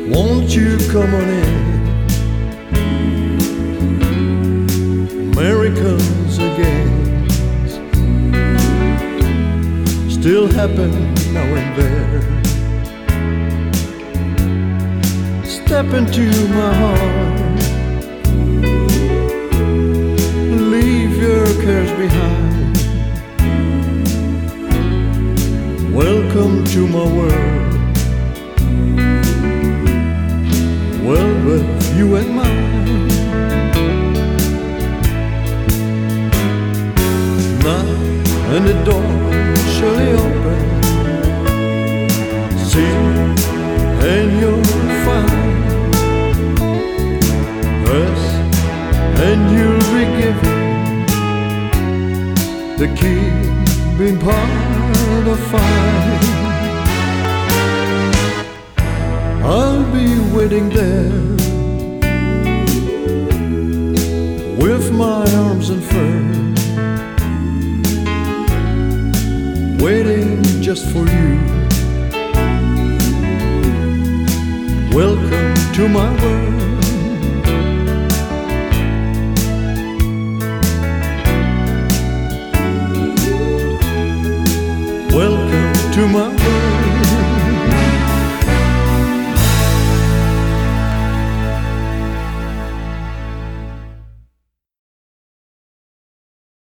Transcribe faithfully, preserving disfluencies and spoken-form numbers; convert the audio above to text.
Won't you come on in? Americans again still happen now and there. Step into my heart, leave your cares behind. Welcome to my world, well, with you and mine. Now, and the door surely open, see, and you'll find us, and you'll be given the key, being part of fine. I'll be waiting there with my arms unfurled, waiting just for you. Welcome to my world.